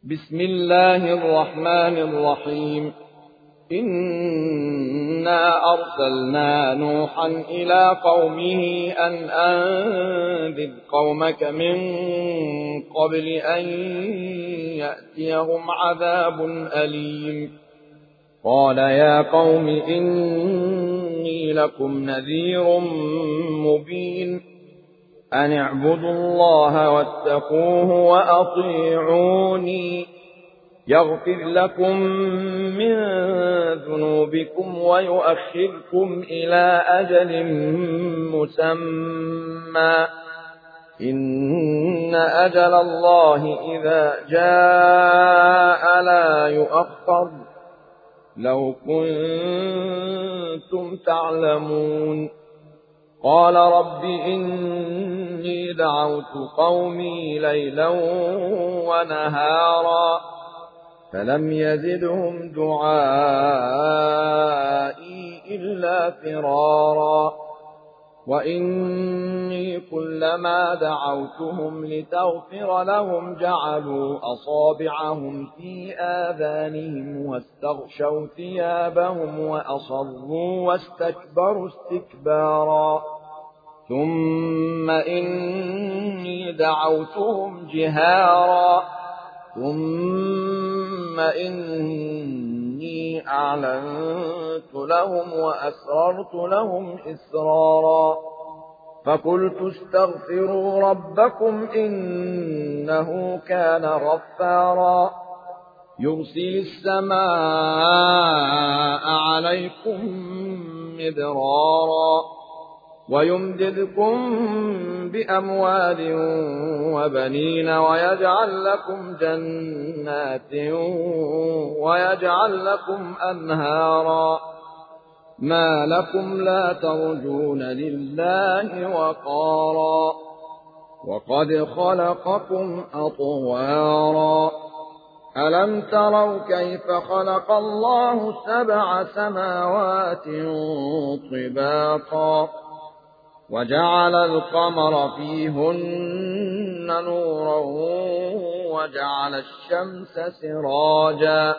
بسم الله الرحمن الرحيم. إنا أرسلنا نوحا إلى قومه أن أنذر قومك من قبل أن يأتيهم عذاب أليم. قال يا قوم إني لكم نذير مبين، أن اعبدوا الله واتقوه وأطيعوني يغفر لكم من ذنوبكم ويؤخركم إلى أجل مسمى، إن أجل الله إذا جاء لا يؤخر، لو كنتم تعلمون. قال رب إني دعوت قومي ليلا ونهارا فلم يزدهم دعائي إلا فرارا، وإني كلما دعوتهم لتغفر لهم جعلوا أصابعهم في آذانهم واستغشوا ثيابهم وأصروا واستكبروا استكبارا، ثم إني دعوتهم جهارا ثم إني أعلنت لهم وأسررت لهم إسرارا، فقلت استغفروا ربكم إنه كان غفارا، يرسل السماء عليكم مدرارا ويمددكم بأموال وبنين ويجعل لكم جنات ويجعل لكم أنهارا، ما لكم لا ترجون لله وقارا وقد خلقكم أطوارا. ألم تروا كيف خلق الله 7 سماوات طباقا وجعل القمر فيهن نورا وجعل الشمس سراجا،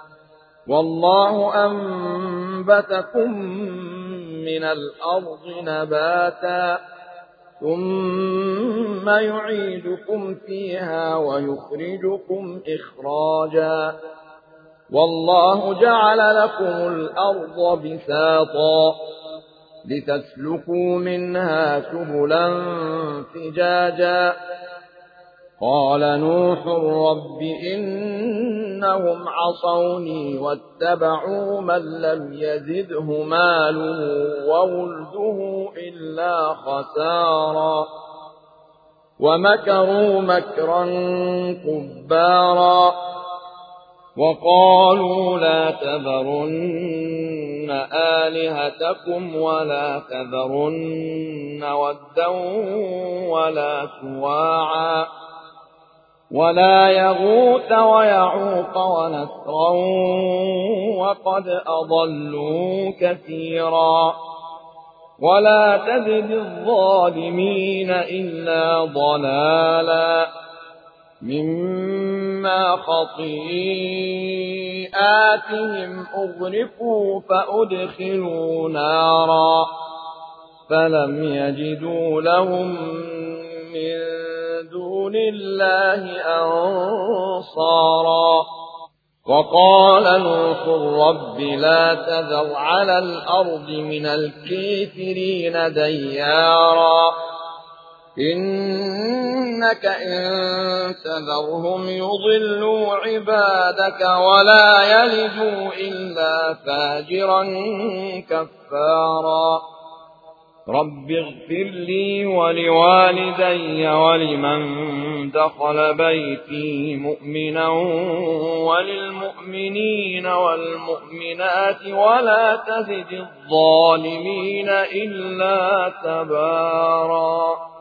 والله أنبتكم من الأرض نباتا ثم يعيدكم فيها ويخرجكم إخراجا، والله جعل لكم الأرض بساطا لتسلكوا منها سبلا فجاجا. قال نوح رب إنهم عصوني واتبعوا من لم يزده ماله وولده إلا خسارا، ومكروا مكرا كبارا، وقالوا لا تذرن آلهتكم ولا تذرن ودا ولا سواعا ولا يغوث ويعوق ونسرا وقد أضلوا كثيرا، ولا تزد الظالمين إلا ضلالا مما خطيئاتهم أغرقوا فأدخلوا نارا فلم يجدوا لهم من دون الله أنصارا. وقال نوح رب لا تذر على الأرض من الكافرين ديارا، إنك إن تذرهم يضلوا عبادك ولا يلدوا إلا فاجرا كفارا. رب اغفر لي ولوالدي ولمن دخل بيتي مؤمنا وللمؤمنين والمؤمنات ولا تزد الظالمين إلا تبارا.